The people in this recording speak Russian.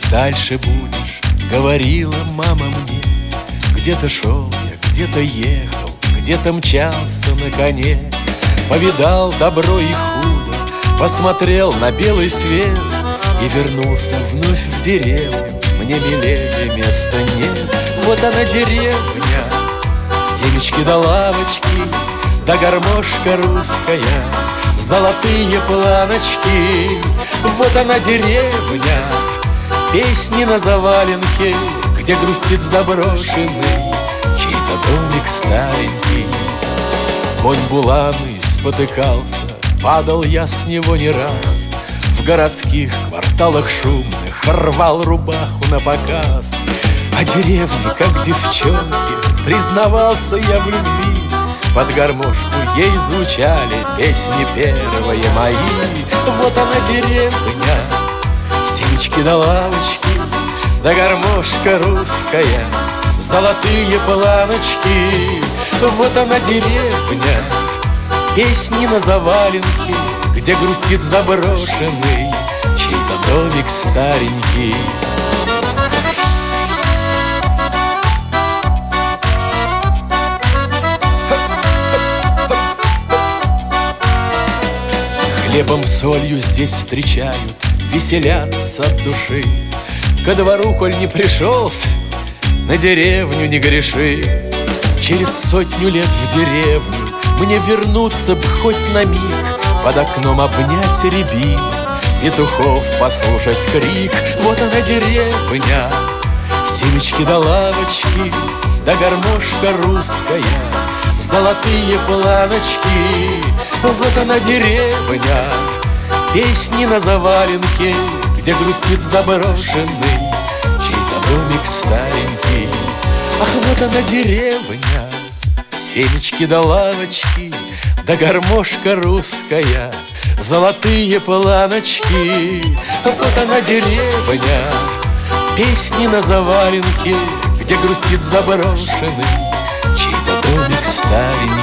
дальше будешь, говорила мама мне. Где-то шел я, где-то ехал, где-то мчался на коне. Повидал добро и худо, посмотрел на белый свет и вернулся вновь в деревню. Мне милее места нет. Вот она деревня, семечки да лавочки, да гармошка русская, золотые планочки. Вот она деревня, песни на заваленке, где грустит заброшенный чей-то домик старенький. Конь буланый спотыкался, падал я с него не раз. В городских кварталах шумных рвал рубаху на показ. А деревни, как девчонки, признавался я в любви. Под гармошку ей звучали песни первые мои. Вот она деревня, семечки да лавочки, да гармошка русская, золотые планочки. Вот она деревня, песни на заваленке, где грустит заброшенный чей-то домик старенький. Хлебом, солью здесь встречают, веселятся от души. Ко двору, коль не пришелся, на деревню не греши. Через 100 лет в деревню мне вернуться б хоть на миг, под окном обнять рябину, петухов послушать крик. Вот она деревня, семечки да лавочки, да гармошка русская, золотые планочки. Вот она деревня, песни на заваленке, где грустит заброшенный чей-то домик старенький. Ах, вот она деревня, семечки да лавочки, да гармошка русская, золотые планочки. Вот она деревня, песни на заваленке, где грустит заброшенный чей-то домик старенький.